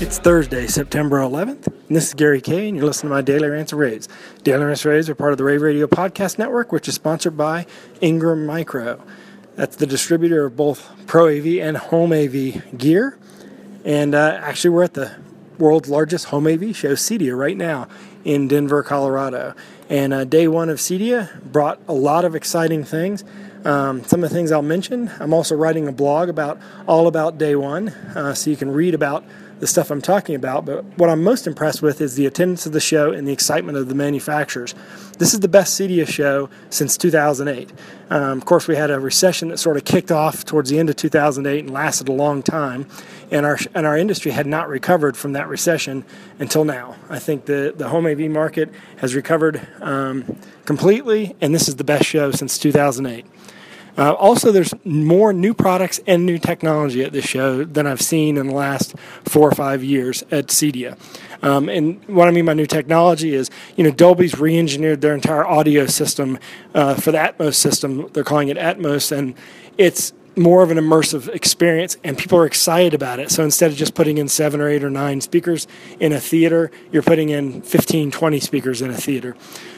It's Thursday, September 11th, and this is Gary Kay, and you're listening to my Daily Rants of Raves. Daily Rants of Raves are part of the Rave Radio Podcast Network, which is sponsored by Ingram Micro. That's the distributor of both Pro AV and Home AV gear. And actually, we're at the world's largest Home AV show, CEDIA, right now in Denver, Colorado. And day one of CEDIA brought a lot of exciting things. Some of the things I'll mention. I'm also writing a blog all about day one, so you can read about the stuff I'm talking about. But what I'm most impressed with is the attendance of the show and the excitement of the manufacturers. This is the best CEDIA show since 2008. Of course, we had a recession that sort of kicked off towards the end of 2008 and lasted a long time, and our industry had not recovered from that recession until now. I think the home AV market has recovered completely, and this is the best show since 2008. Also, there's more new products and new technology at this show than I've seen in the last 4 or 5 years at CEDIA. And what I mean by new technology is, Dolby's re-engineered their entire audio system for the Atmos system. They're calling it Atmos, and it's more of an immersive experience, and people are excited about it. So instead of just putting in 7 or 8 or 9 speakers in a theater, you're putting in 15, 20 speakers in a theater.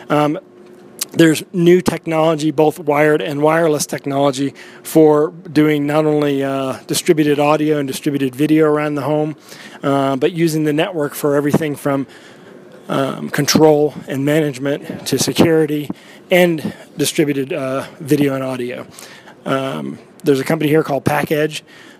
There's new technology, both wired and wireless technology, for doing not only distributed audio and distributed video around the home, but using the network for everything from control and management to security and distributed video and audio. There's a company here called PackEdge,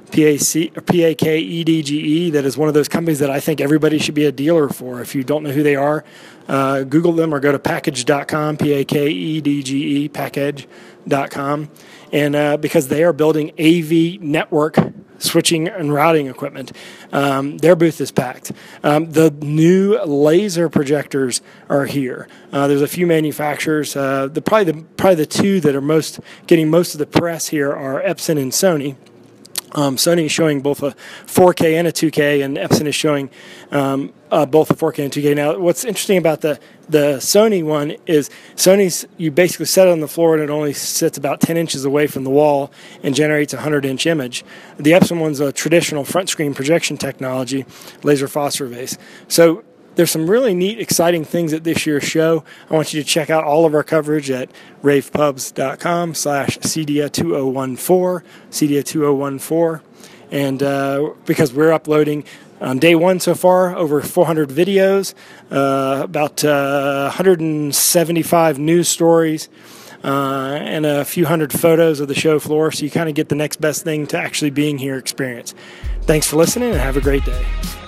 P-A-K-E-D-G-E, that is one of those companies that I think everybody should be a dealer for. If you don't know who they are, Google them or go to package.com, P-A-K-E-D-G-E, package.com, and because they are building AV network switching and routing equipment. Their booth is packed. The new laser projectors are here. There's a few manufacturers. Probably the two that are getting most of the press here are Epson and Sony. Sony is showing both a 4K and a 2K, and Epson is showing both a 4K and 2K. Now, what's interesting about the Sony one is Sony's, you basically set it on the floor and it only sits about 10 inches away from the wall and generates a 100-inch image. The Epson one's a traditional front screen projection technology, laser phosphor-based. So there's some really neat, exciting things at this year's show. I want you to check out all of our coverage at ravepubs.com/CEDIA2014, CEDIA2014. And because we're uploading on day one so far over 400 videos, about 175 news stories, and a few hundred photos of the show floor, so you kind of get the next best thing to actually being here experience. Thanks for listening, and have a great day.